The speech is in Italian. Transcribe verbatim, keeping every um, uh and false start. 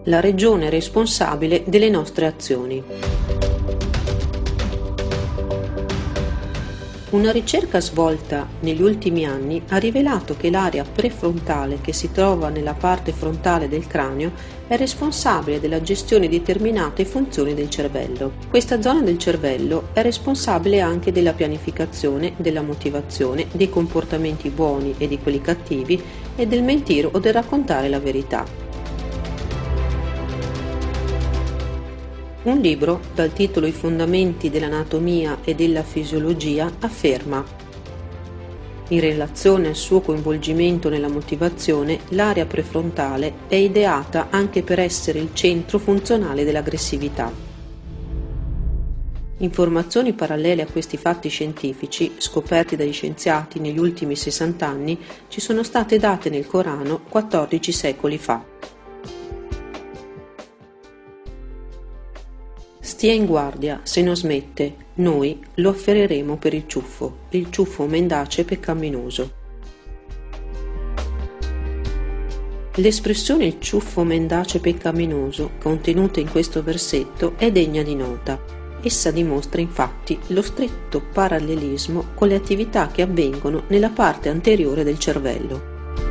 la regione responsabile delle nostre azioni. Una ricerca svolta negli ultimi anni ha rivelato che l'area prefrontale, che si trova nella parte frontale del cranio, è responsabile della gestione di determinate funzioni del cervello. Questa zona del cervello è responsabile anche della pianificazione, della motivazione, dei comportamenti buoni e di quelli cattivi e del mentire o del raccontare la verità. Un libro, dal titolo I fondamenti dell'anatomia e della fisiologia, afferma: in relazione al suo coinvolgimento nella motivazione, l'area prefrontale è ideata anche per essere il centro funzionale dell'aggressività. Informazioni parallele a questi fatti scientifici, scoperti dagli scienziati negli ultimi sessanta anni, ci sono state date nel Corano quattordici secoli fa. Stia in guardia, se non smette, noi lo afferreremo per il ciuffo, il ciuffo mendace e peccaminoso. L'espressione il ciuffo mendace e peccaminoso, contenuta in questo versetto, è degna di nota. Essa dimostra infatti lo stretto parallelismo con le attività che avvengono nella parte anteriore del cervello.